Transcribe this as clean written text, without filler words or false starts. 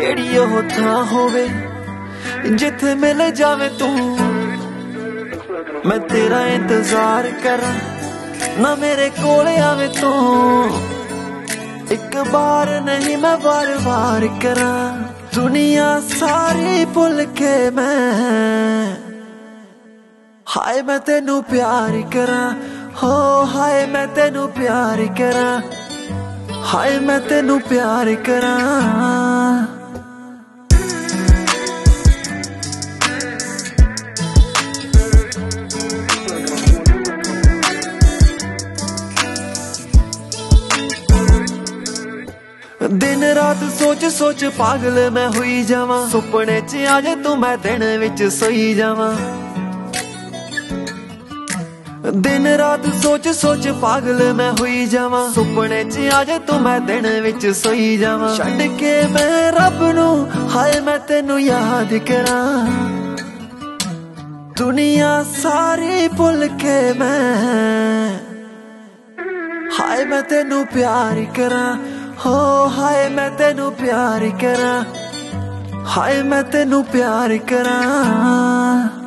केड़ी ओह थां होवे जिथे मिल जावे तू। मैं तेरा इंतजार करा ना मेरे कोल आवे तू। एक बार नहीं मैं बार बार करा दुनिया सारी भुल के मैं हाय मैं तेनू प्यार करा। हो हाय मैं तेनू प्यार करा। हाय मैं तेनू प्यार करा। दिन रात सोच सोच पागल मैं हुई जावा। सुपने च आ जा तू मैं दिन विच सोई जावा। दिन रात सोच सोच पागल मैं हुई जावा। सुपने च आ जा तू मैं दिन विच सोई जावा। छड्ड के मैं रब नू हाय मैं तेनू याद करा। दुनिया सारी भुल के मैं हाय मैं तेनू प्यार करा। हो हाय मैं तेनू प्यार करा। हाय मैं तेनू प्यार करा।